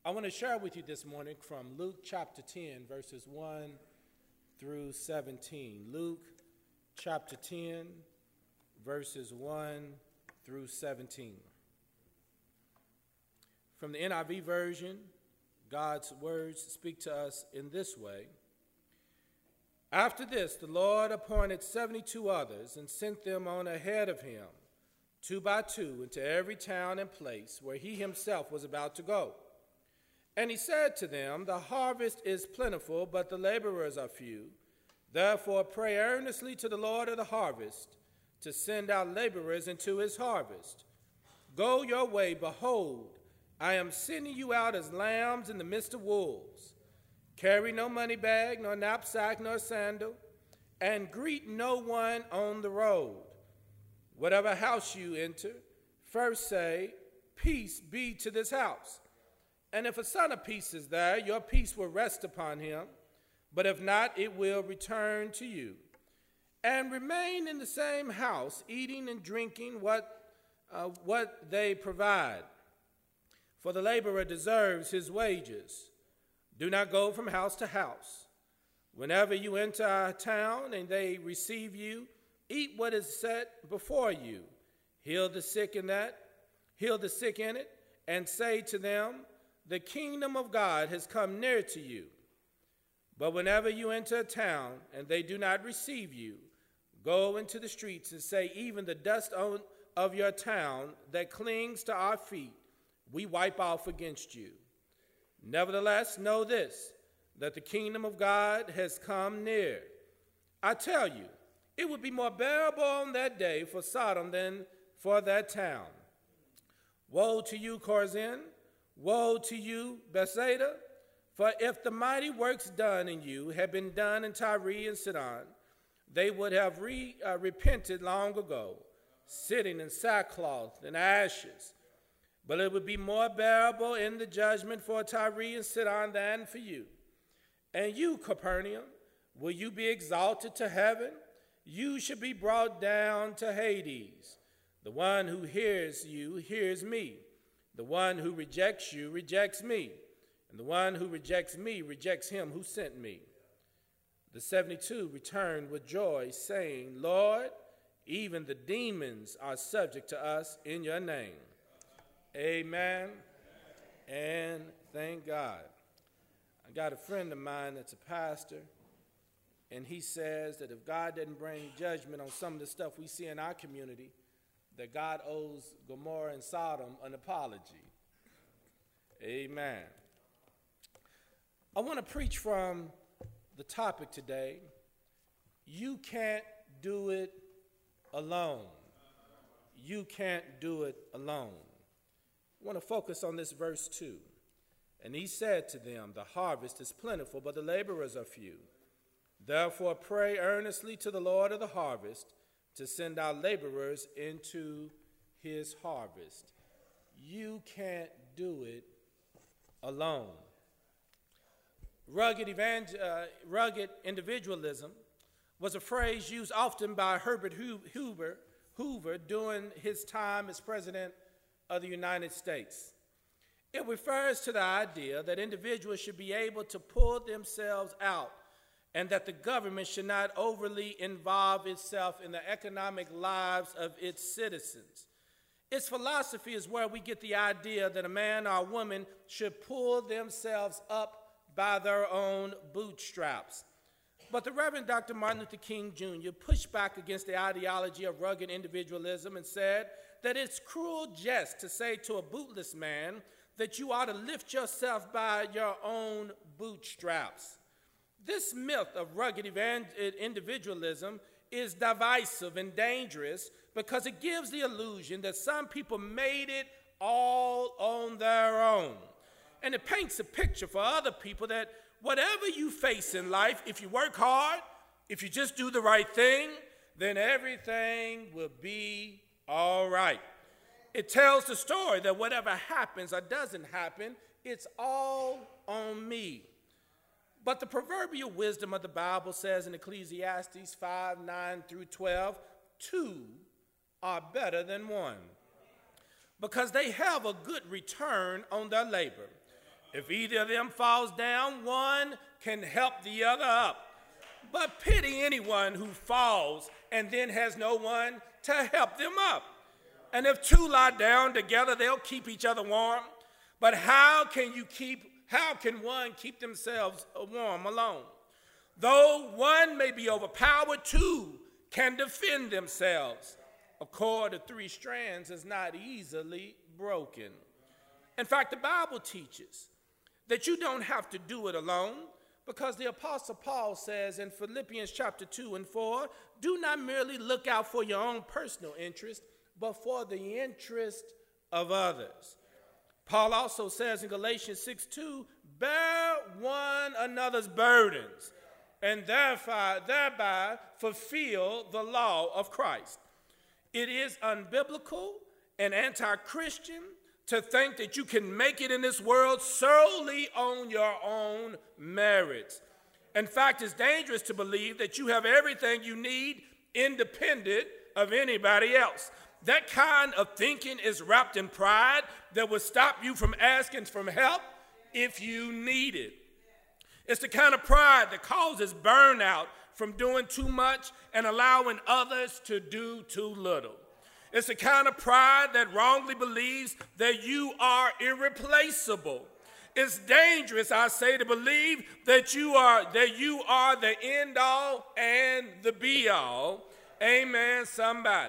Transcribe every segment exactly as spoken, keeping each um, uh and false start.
I want to share with you this morning from Luke chapter ten, verses one through seventeen. Luke chapter ten, verses one through seventeen. From the N I V version, God's words speak to us in this way. After this, the Lord appointed seventy-two others and sent them on ahead of him, two by two, into every town and place where he himself was about to go. And he said to them, "The harvest is plentiful, but the laborers are few. Therefore pray earnestly to the Lord of the harvest to send out laborers into his harvest. Go your way, behold, I am sending you out as lambs in the midst of wolves. Carry no money bag, nor knapsack, nor sandal, and greet no one on the road. Whatever house you enter, first say, 'Peace be to this house.' And if a son of peace is there, your peace will rest upon him, but if not, it will return to you. And remain in the same house, eating and drinking what, uh, what they provide. For the laborer deserves his wages. Do not go from house to house. Whenever you enter a town and they receive you, eat what is set before you. Heal the sick in that, heal the sick in it, and say to them, 'The kingdom of God has come near to you.' But whenever you enter a town and they do not receive you, go into the streets and say, 'Even the dust on, of your town that clings to our feet, we wipe off against you.' Nevertheless, know this, that the kingdom of God has come near. I tell you, it would be more bearable on that day for Sodom than for that town. Woe to you, Chorazin! Woe to you, Bethsaida! For if the mighty works done in you had been done in Tyre and Sidon, they would have re, uh, repented long ago, sitting in sackcloth and ashes. But it would be more bearable in the judgment for Tyre and Sidon than for you. And you, Capernaum, will you be exalted to heaven? You should be brought down to Hades. The one who hears you hears me. The one who rejects you rejects me. And the one who rejects me rejects him who sent me." The seventy-two returned with joy, saying, "Lord, even the demons are subject to us in your name." Amen. And thank God. I got a friend of mine that's a pastor, and he says that if God doesn't bring judgment on some of the stuff we see in our community, that God owes Gomorrah and Sodom an apology. Amen. I want to preach from the topic today, you can't do it alone. You can't do it alone. I want to focus on this verse two. And he said to them, "The harvest is plentiful, but the laborers are few. Therefore pray earnestly to the Lord of the harvest to send out laborers into his harvest." You can't do it alone. Rugged, evangel- uh, rugged individualism was a phrase used often by Herbert Hoover, Hoover during his time as president of the United States. It refers to the idea that individuals should be able to pull themselves out and that the government should not overly involve itself in the economic lives of its citizens. Its philosophy is where we get the idea that a man or a woman should pull themselves up by their own bootstraps. But the Reverend Doctor Martin Luther King Junior pushed back against the ideology of rugged individualism and said that it's cruel jest to say to a bootless man that you ought to lift yourself by your own bootstraps. This myth of rugged individualism is divisive and dangerous because it gives the illusion that some people made it all on their own. And it paints a picture for other people that whatever you face in life, if you work hard, if you just do the right thing, then everything will be all right. It tells the story that whatever happens or doesn't happen, it's all on me. But the proverbial wisdom of the Bible says in Ecclesiastes five, nine through twelve, two are better than one, because they have a good return on their labor. If either of them falls down, one can help the other up. But pity anyone who falls and then has no one to help them up. And if two lie down together, they'll keep each other warm. But how can you keep, how can one keep themselves warm alone? Though one may be overpowered, two can defend themselves. A cord of three strands is not easily broken. In fact, the Bible teaches that you don't have to do it alone, because the Apostle Paul says in Philippians chapter two and four, do not merely look out for your own personal interest, but for the interest of others. Paul also says in Galatians six two, bear one another's burdens, and thereby, thereby fulfill the law of Christ. It is unbiblical and anti-Christian to think that you can make it in this world solely on your own merits. In fact, it's dangerous to believe that you have everything you need independent of anybody else. That kind of thinking is wrapped in pride that will stop you from asking for help if you need it. It's the kind of pride that causes burnout from doing too much and allowing others to do too little. It's the kind of pride that wrongly believes that you are irreplaceable. It's dangerous, I say, to believe that you are that you are the end all and the be all. Amen, somebody.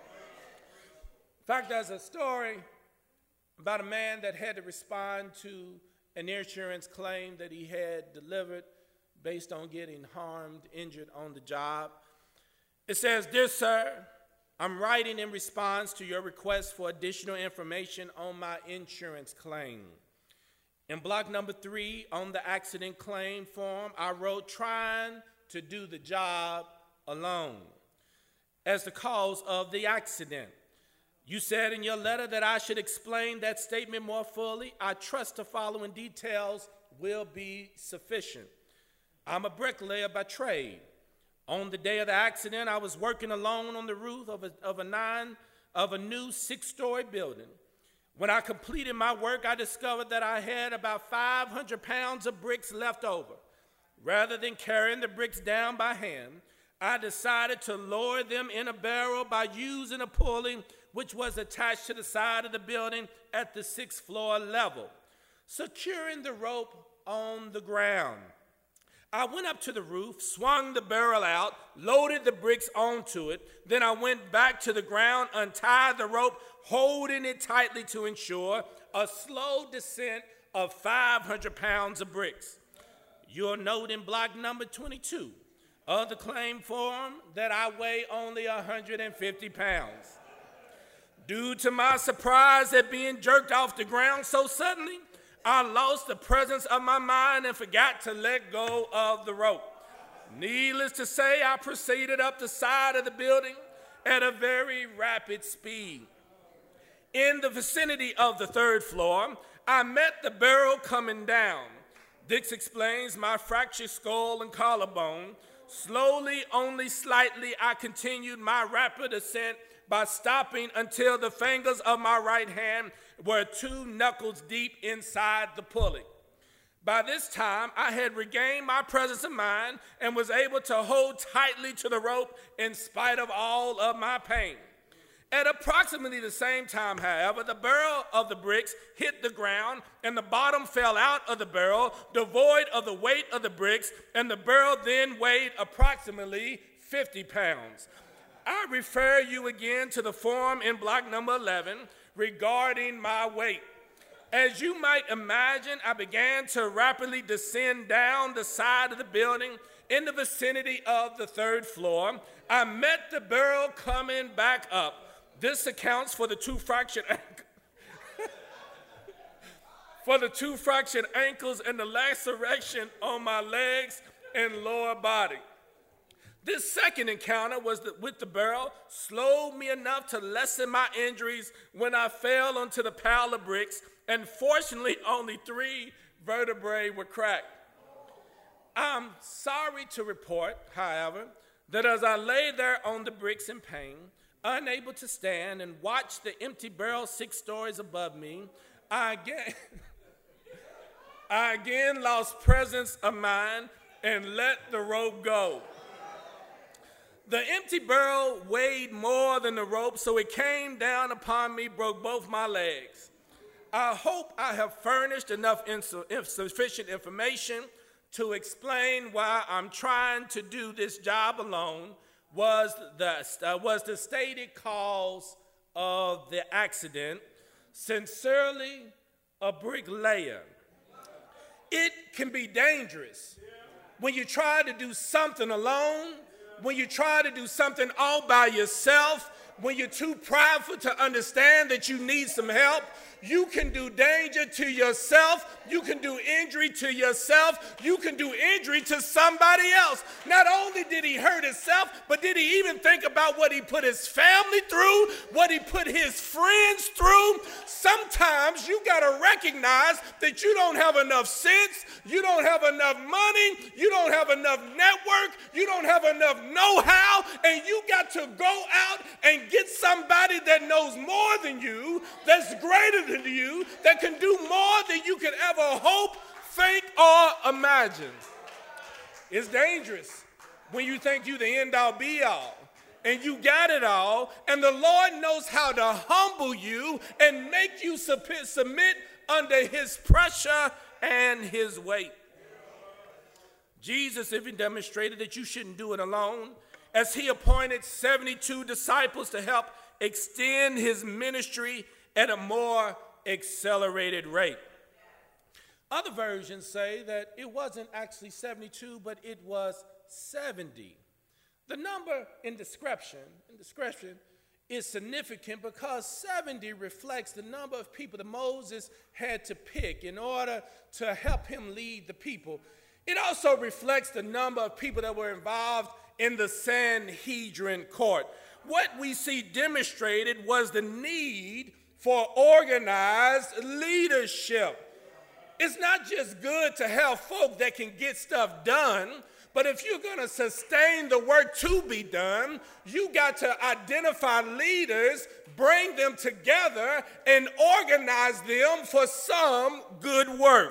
In fact, there's a story about a man that had to respond to an insurance claim that he had delivered based on getting harmed, injured on the job. It says, "Dear sir, I'm writing in response to your request for additional information on my insurance claim. In block number three on the accident claim form, I wrote trying to do the job alone as the cause of the accident. You said in your letter that I should explain that statement more fully. I trust the following details will be sufficient. I'm a bricklayer by trade. On the day of the accident, I was working alone on the roof of a, of a nine of a new six-story building. When I completed my work, I discovered that I had about five hundred pounds of bricks left over. Rather than carrying the bricks down by hand, I decided to lower them in a barrel by using a pulley which was attached to the side of the building at the sixth floor level, securing the rope on the ground. I went up to the roof, swung the barrel out, loaded the bricks onto it. Then I went back to the ground, untied the rope, holding it tightly to ensure a slow descent of five hundred pounds of bricks. You'll note in block number twenty-two of the claim form that I weigh only one hundred fifty pounds. Due to my surprise at being jerked off the ground so suddenly, I lost the presence of my mind and forgot to let go of the rope. Needless to say, I proceeded up the side of the building at a very rapid speed. In the vicinity of the third floor, I met the barrel coming down. Dix explains my fractured skull and collarbone. Slowly, only slightly, I continued my rapid ascent by stopping until the fingers of my right hand were two knuckles deep inside the pulley. By this time, I had regained my presence of mind and was able to hold tightly to the rope in spite of all of my pain. At approximately the same time, however, the barrel of the bricks hit the ground and the bottom fell out of the barrel, devoid of the weight of the bricks, and the barrel then weighed approximately fifty pounds. I refer you again to the form in block number eleven regarding my weight. As you might imagine, I began to rapidly descend down the side of the building in the vicinity of the third floor. I met the barrel coming back up. This accounts for the two fractured ankles. for the two fractured ankles and the laceration on my legs and lower body. This second encounter was the, with the barrel slowed me enough to lessen my injuries when I fell onto the pile of bricks, and fortunately only three vertebrae were cracked. I'm sorry to report, however, that as I lay there on the bricks in pain, unable to stand and watch the empty barrel six stories above me, I again, I again lost presence of mind and let the rope go. The empty barrel weighed more than the rope, so it came down upon me, broke both my legs. I hope I have furnished enough sufficient information to explain why I'm trying to do this job alone was the, uh, was the stated cause of the accident. Sincerely, a bricklayer. It can be dangerous when you try to do something alone, when you try to do something all by yourself, when you're too prideful to understand that you need some help. You can do danger to yourself. You can do injury to yourself. You can do injury to somebody else. Not only did he hurt himself, but did he even think about what he put his family through, what he put his friends through? Sometimes you got to recognize that you don't have enough sense, you don't have enough money, you don't have enough network, you don't have enough know-how, and you got to go out and get somebody that knows more than you, that's greater than you, that can do more than you could ever hope, think, or imagine. It's dangerous when you think you the end-all be-all and you got it all, and the Lord knows how to humble you and make you submit under his pressure and his weight. Jesus even demonstrated that you shouldn't do it alone, as he appointed seventy-two disciples to help extend his ministry at a more accelerated rate. Other versions say that it wasn't actually seventy-two, but it was seventy. The number in description, in description is significant because seventy reflects the number of people that Moses had to pick in order to help him lead the people. It also reflects the number of people that were involved in the Sanhedrin court. What we see demonstrated was the need for organized leadership. It's not just good to have folk that can get stuff done, but if you're going to sustain the work to be done, you got to identify leaders, bring them together, and organize them for some good work.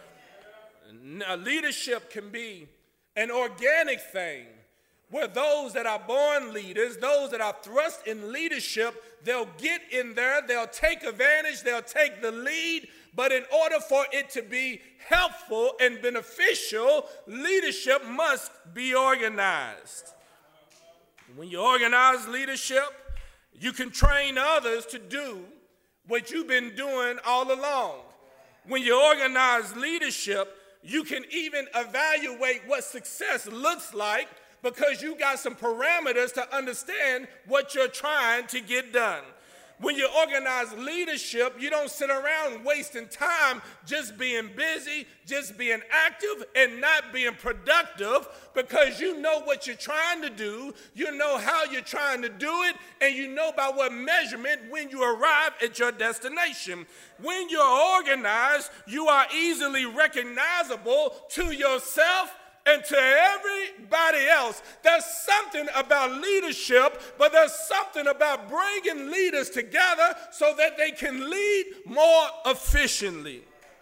Now, leadership can be an organic thing, where those that are born leaders, those that are thrust in leadership, they'll get in there, they'll take advantage, they'll take the lead, but in order for it to be helpful and beneficial, leadership must be organized. When you organize leadership, you can train others to do what you've been doing all along. When you organize leadership, you can even evaluate what success looks like because you got some parameters to understand what you're trying to get done. When you organize leadership, you don't sit around wasting time just being busy, just being active, and not being productive because you know what you're trying to do, you know how you're trying to do it, and you know by what measurement when you arrive at your destination. When you're organized, you are easily recognizable to yourself and to everybody else. There's something about leadership, but there's something about bringing leaders together so that they can lead more efficiently.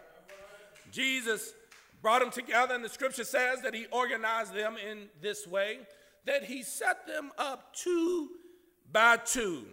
Jesus brought them together, and the scripture says that he organized them in this way, that he set them up two by two.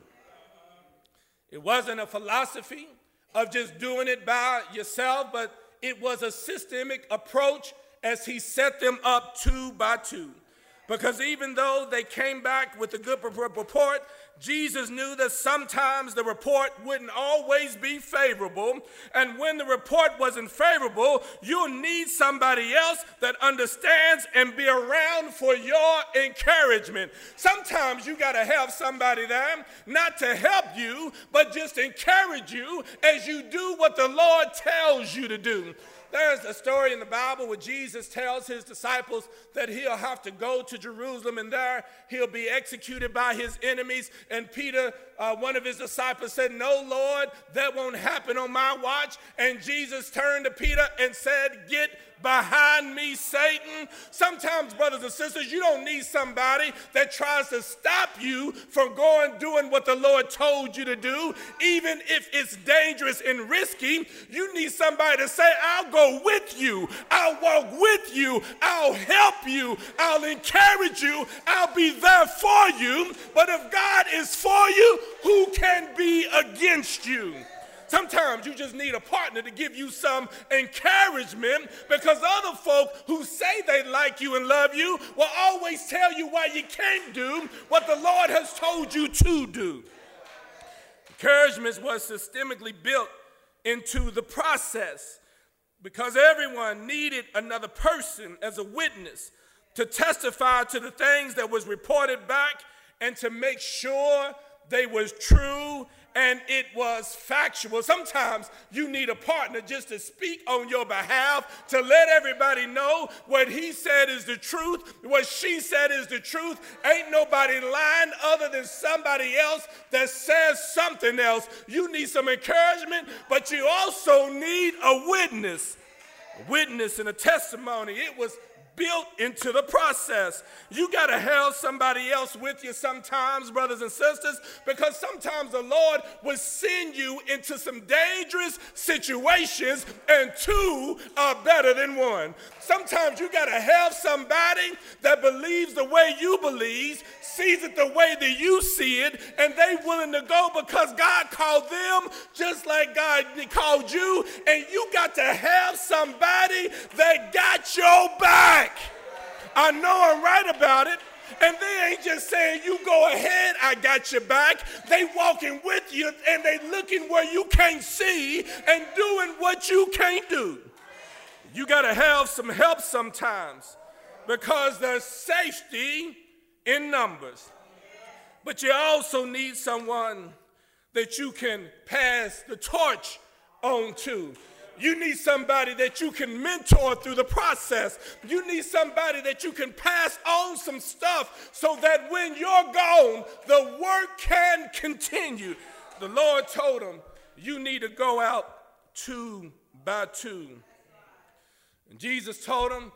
It wasn't a philosophy of just doing it by yourself, but it was a systemic approach as he set them up two by two. Because even though they came back with a good report, Jesus knew that sometimes the report wouldn't always be favorable. And when the report wasn't favorable, you'll need somebody else that understands and be around for your encouragement. Sometimes you got to have somebody there, not to help you, but just encourage you as you do what the Lord tells you to do. There's a story in the Bible where Jesus tells his disciples that he'll have to go to Jerusalem, and there he'll be executed by his enemies. And Peter uh, one of his disciples said, "No, Lord, that won't happen on my watch." And Jesus turned to Peter and said, "Get behind me, Satan." Sometimes, brothers and sisters, you don't need somebody that tries to stop you from going doing what the Lord told you to do, even if it's dangerous and risky. You need somebody to say, "I'll go with you. I'll walk with you. I'll help you. I'll encourage you. I'll be there for you." But if God is for you, who can be against you? Sometimes you just need a partner to give you some encouragement, because other folk who say they like you and love you will always tell you why you can't do what the Lord has told you to do. Encouragement was systemically built into the process because everyone needed another person as a witness to testify to the things that was reported back and to make sure they was true and it was factual. Sometimes you need a partner just to speak on your behalf, to let everybody know what he said is the truth, what she said is the truth. Ain't nobody lying other than somebody else that says something else. You need some encouragement, but you also need a witness. A witness and a testimony. It was built into the process. You got to have somebody else with you sometimes, brothers and sisters, because sometimes the Lord will send you into some dangerous situations, and two are better than one. Sometimes you got to have somebody that believes the way you believe, sees it the way that you see it, and they willing to go because God called them just like God called you, and you got to have somebody that got your back. I know I'm right about it. And they ain't just saying, "You go ahead, I got your back." They walking with you and they looking where you can't see and doing what you can't do. You got to have some help sometimes because there's safety in numbers. But you also need someone that you can pass the torch on to. You need somebody that you can mentor through the process. You need somebody that you can pass on some stuff so that when you're gone, the work can continue. The Lord told him, you need to go out two by two. And Jesus told him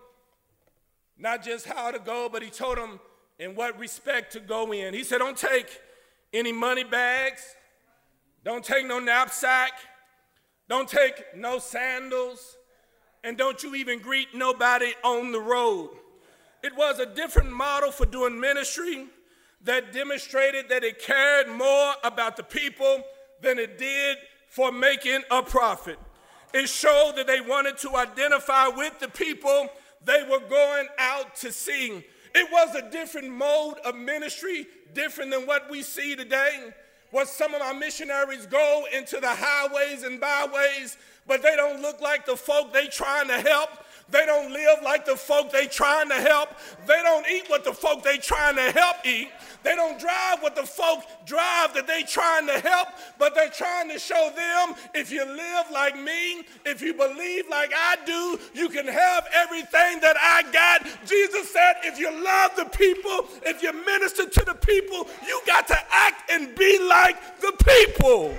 not just how to go, but he told him in what respect to go in. He said, don't take any money bags. Don't take no knapsack. Don't take no sandals, and don't you even greet nobody on the road. It was a different model for doing ministry that demonstrated that it cared more about the people than it did for making a profit. It showed that they wanted to identify with the people they were going out to see. It was a different mode of ministry, different than what we see today. What some of our missionaries go into the highways and byways, but they don't look like the folk they trying to help. They don't live like the folk they trying to help. They don't eat what the folk they trying to help eat. They don't drive what the folk drive that they trying to help, but they're trying to show them, if you live like me, if you believe like I do, you can have everything that I got. Jesus said, if you love the people, if you minister to the people, you got to act and be like the people.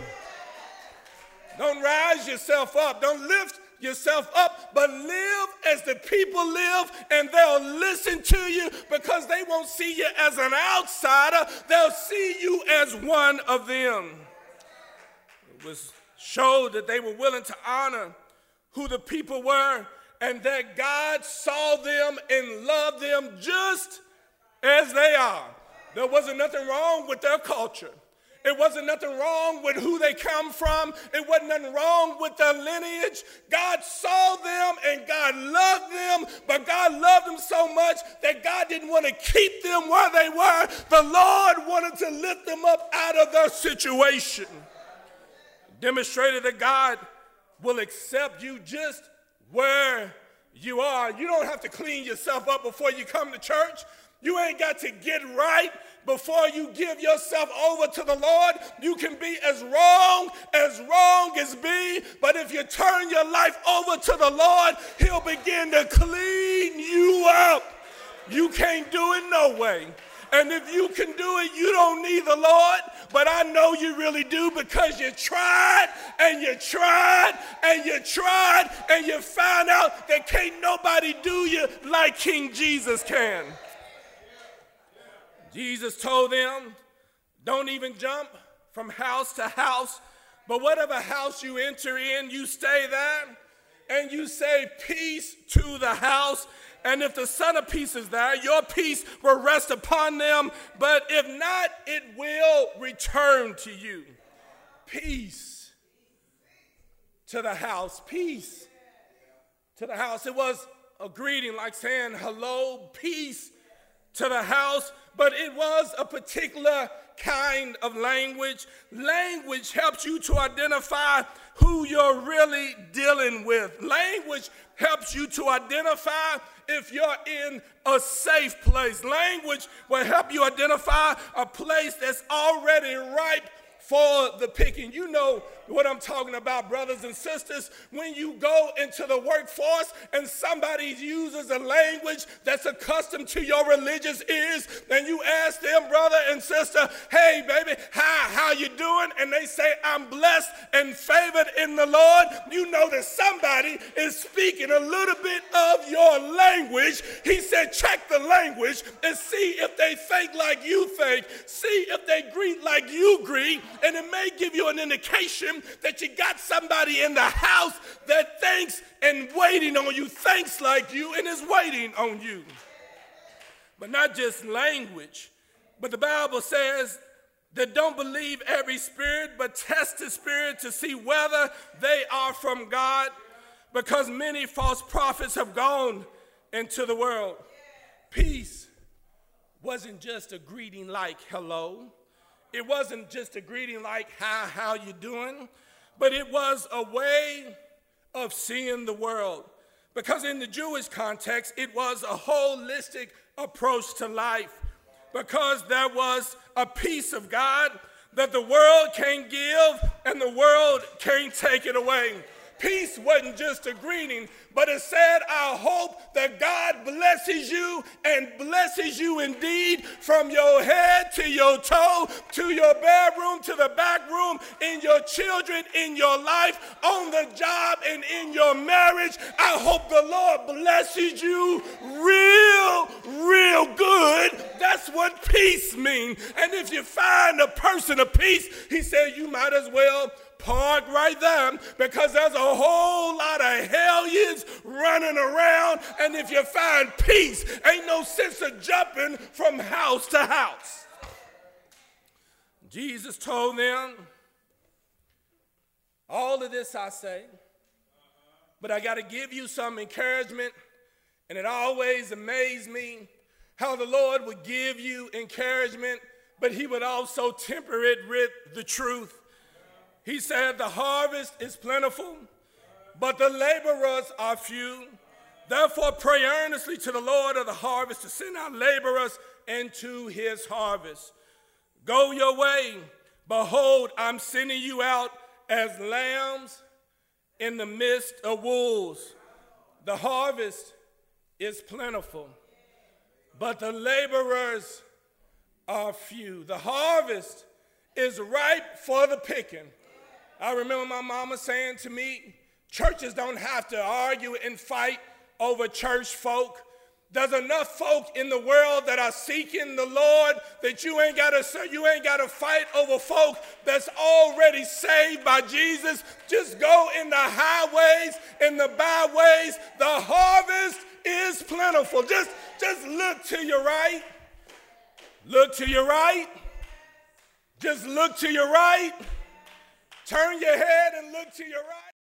Don't rise yourself up. Don't lift yourself up, but live as the people live, and they'll listen to you because they won't see you as an outsider. They'll see you as one of them. It was showed that they were willing to honor who the people were, and that God saw them and loved them just as they are. There wasn't nothing wrong with their culture. It wasn't nothing wrong with who they come from. It wasn't nothing wrong with their lineage. God saw them and God loved them, but God loved them so much that God didn't want to keep them where they were. The Lord wanted to lift them up out of their situation. Demonstrated that God will accept you just where you are. You don't have to clean yourself up before you come to church. You ain't got to get right before you give yourself over to the Lord. You can be as wrong as wrong as be, but if you turn your life over to the Lord, he'll begin to clean you up. You can't do it no way. And if you can do it, you don't need the Lord. But I know you really do, because you tried and you tried and you tried and you found out that can't nobody do you like King Jesus can. Jesus told them, don't even jump from house to house, but whatever house you enter in, you stay there, and you say peace to the house. And if the Son of Peace is there, your peace will rest upon them. But if not, it will return to you. Peace to the house. Peace to the house. It was a greeting like saying hello, peace to the house. But it was a particular kind of language. Language helps you to identify who you're really dealing with. Language helps you to identify if you're in a safe place. Language will help you identify a place that's already ripe for the picking. You know what I'm talking about, brothers and sisters. When you go into the workforce and somebody uses a language that's accustomed to your religious ears, and you ask them, brother and sister, hey, baby, how, how you doing? And they say, I'm blessed and favored in the Lord. You know that somebody is speaking a little bit of your language. He said, check the language and see if they think like you think. See if they greet like you greet. And it may give you an indication that you got somebody in the house that thinks and waiting on you, thinks like you, and is waiting on you. But not just language, but the Bible says that don't believe every spirit, but test the spirit to see whether they are from God, because many false prophets have gone into the world. Peace wasn't just a greeting like hello. It wasn't just a greeting like, hi, how you doing? But it was a way of seeing the world. Because in the Jewish context, it was a holistic approach to life. Because there was a peace of God that the world can't give and the world can't take it away. Peace wasn't just a greeting, but it said, I hope that God blesses you and blesses you indeed from your head to your toe, to your bedroom, to the back room, in your children, in your life, on the job, and in your marriage. I hope the Lord blesses you real, real good. That's what peace means. And if you find a person of peace, he said, you might as well park right there, because there's a whole lot of hellions running around, and if you find peace, ain't no sense of jumping from house to house. Jesus told them, all of this I say, but I got to give you some encouragement, and it always amazed me how the Lord would give you encouragement, but he would also temper it with the truth. He said, the harvest is plentiful, but the laborers are few. Therefore, pray earnestly to the Lord of the harvest to send out laborers into his harvest. Go your way. Behold, I'm sending you out as lambs in the midst of wolves. The harvest is plentiful, but the laborers are few. The harvest is ripe for the picking. I remember my mama saying to me, churches don't have to argue and fight over church folk. There's enough folk in the world that are seeking the Lord that you ain't got to you ain't got to fight over folk that's already saved by Jesus. Just go in the highways, in the byways. The harvest is plentiful. Just, just look to your right. Look to your right. Just look to your right. Turn your head and look to your right.